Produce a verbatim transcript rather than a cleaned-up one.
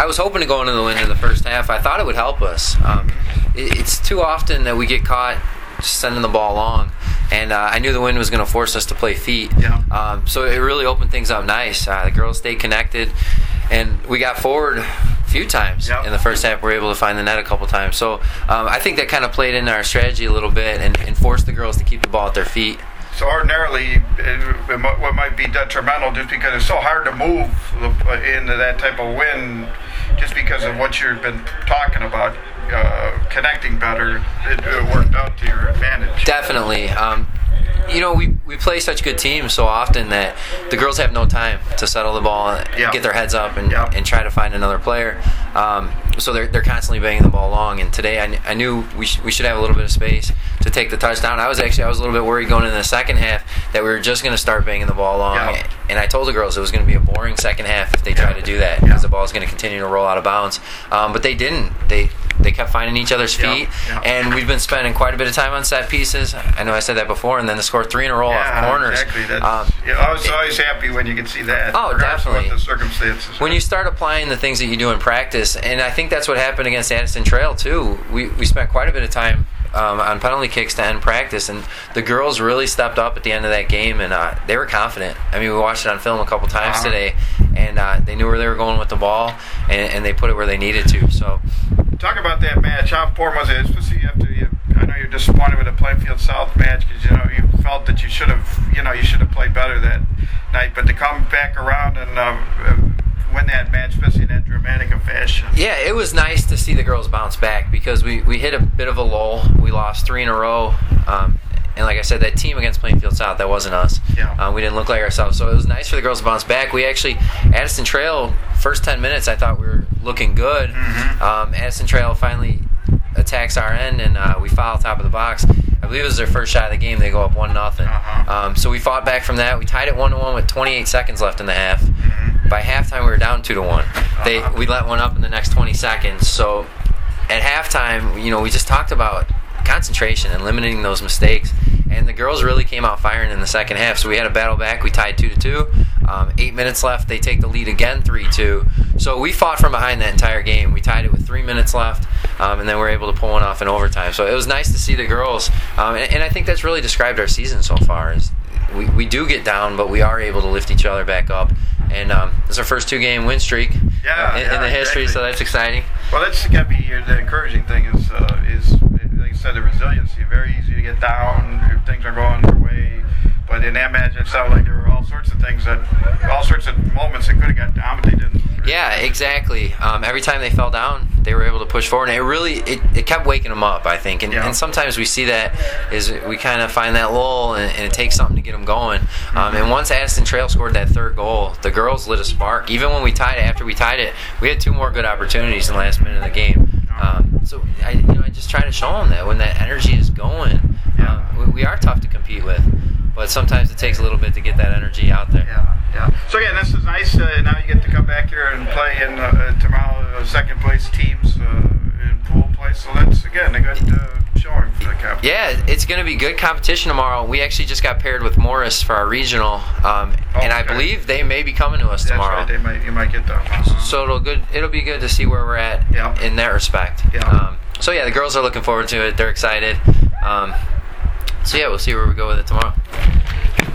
I was hoping to go into the win in the first half. I thought it would help us. Um, it, it's too often that we get caught just sending the ball long, and uh, I knew the wind was going to force us to play feet. Yeah. Um, so it really opened things up nice. Uh, the girls stayed connected, and we got forward a few times Yep. in the first half. We were able to find the net a couple times. So um, I think that kind of played into our strategy a little bit and, and forced the girls to keep the ball at their feet. So ordinarily, it, what might be detrimental, just because it's so hard to move into that type of wind, just because of what you've been talking about, uh, connecting better, it, it worked out to your advantage. Definitely. Um, you know, we, we play such good teams so often that the girls have no time to settle the ball, Yeah. get their heads up, and, Yeah. and try to find another player. Um, so they're they're constantly banging the ball long. And today, I, kn- I knew we sh- we should have a little bit of space to take the touchdown. I was actually I was a little bit worried going into the second half that we were just going to start banging the ball long. Yeah. And I told the girls it was going to be a boring second half if they tried to do that, Yeah. because the ball is going to continue to roll out of bounds. Um, but they didn't. They they kept finding each other's Yeah. feet, Yeah. and we've been spending quite a bit of time on set pieces. I know I said that before, and then to score three in a row off Yeah, corners. exactly. That's, Um, yeah, I was always happy when you could see that. Oh, regardless of definitely. What the circumstances. When you start applying the things that you do in practice, and I think that's what happened against Addison Trail too. We we spent quite a bit of time um, on penalty kicks to end practice, and the girls really stepped up at the end of that game, and uh, they were confident. I mean, we watched it on film a couple times Uh-huh. today, and uh, they knew where they were going with the ball, and, and they put it where they needed to. So, Talk about that match. How important was it, especially after you? I know you're disappointed with the Plainfield South match because you know you felt that you should have, you know, you should have played better that night. But to come back around and uh, win that match, especially in that dramatic a fashion. yeah, it was nice to see the girls bounce back because we, we hit a bit of a lull. We lost three in a row. Um, and like I said, that team against Plainfield South, that wasn't us. Yeah. Uh, we didn't look like ourselves. So it was nice for the girls to bounce back. We actually, Addison Trail, first ten minutes, I thought we were looking good. Mm-hmm. Um, Addison Trail finally attacks our end, and uh, we foul top of the box. I believe it was their first shot of the game. They go up one nothing. Uh-huh. Um, so we fought back from that. We tied it one to one with twenty-eight seconds left in the half. Mm-hmm. By halftime, we were down two to one. They Uh-huh. we let one up in the next twenty seconds. So at halftime, you know, we just talked about concentration and limiting those mistakes. And the girls really came out firing in the second half. So we had a battle back. We tied two to two. Um, eight minutes left. They take the lead again, three two. So we fought from behind that entire game. We tied it with three minutes left, um, and then we were able to pull one off in overtime. So it was nice to see the girls, um, and, and I think that's really described our season so far. Is we, we do get down, but we are able to lift each other back up. And um, it's our first two-game win streak Yeah, uh, in, yeah, in the history, exactly. so that's exciting. Well, that's got to be the encouraging thing is, uh, is like you said, the resiliency. Very easy to get down if things are going your way. But in that match, it sounded like there were all sorts of things that, all sorts of moments that could have got down, but they didn't. Yeah, exactly. Um, every time they fell down, they were able to push forward, and it really it, it kept waking them up, I think. And, Yeah. and sometimes we see that is we kind of find that lull, and, and it takes something to get them going. Um, and once Addison Trail scored that third goal, the girls lit a spark. Even when we tied it, after we tied it, we had two more good opportunities in the last minute of the game. Um, so I, you know, I just try to show them that when that energy is going, Yeah. um, we, we are tough to compete with. But sometimes it takes a little bit to get that energy out there. Yeah, yeah. So again, this is nice. Uh, now you get to come back here and play in uh, tomorrow uh, second place teams uh, in pool play. So that's again a good uh, showing for the Capitals. Yeah, it's going to be good competition tomorrow. We actually just got paired with Morris for our regional, um, Oh, and I okay. believe they may be coming to us That's tomorrow. right. They might, you might get that. Uh-huh. So it'll good. It'll be good to see where we're at Yeah. in that respect. Yeah. Um, so yeah, the girls are looking forward to it. They're excited. Um, so yeah, we'll see where we go with it tomorrow.